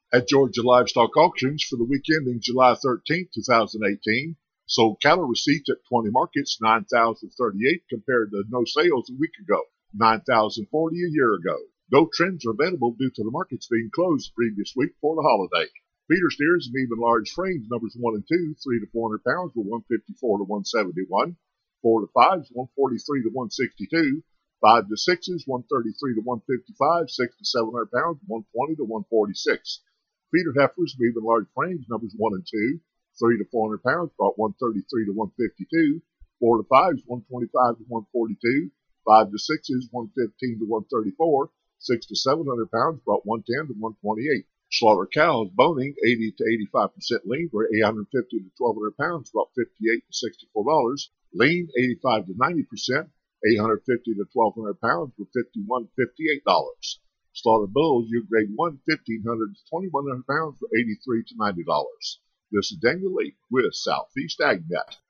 At Georgia Livestock Auctions for the week ending July 13th, 2018, sold cattle receipts at 20 markets, 9,038 compared to no sales a week ago, 9,040 a year ago. No trends are available due to the markets being closed the previous week for the holiday. Feeder steers and even large frames, numbers 1 and 2, 3 to 400 pounds, were 154 to 171. 4 to 5s, 143 to 162. 5 to 6s, 133 to 155. 6 to 700 pounds, 120 to 146. Feeder heifers, even large frames, numbers 1 and 2, 3 to 400 pounds, brought 133 to 152. 4 to 5s, 125 to 142. 5 to 6s, 115 to 134. 6 to 700 pounds, brought 110 to 128. Slaughter cows, boning 80 to 85% lean, were 850 to 1,200 pounds, brought 58 to $64. Lean 85 to 90%, 850 to 1,200 pounds, were 51 to $58. Slaughter bulls, U grade 1, 1,500 to 2,100 pounds, for 83 to $90. This is Daniel Lee with Southeast AgNet.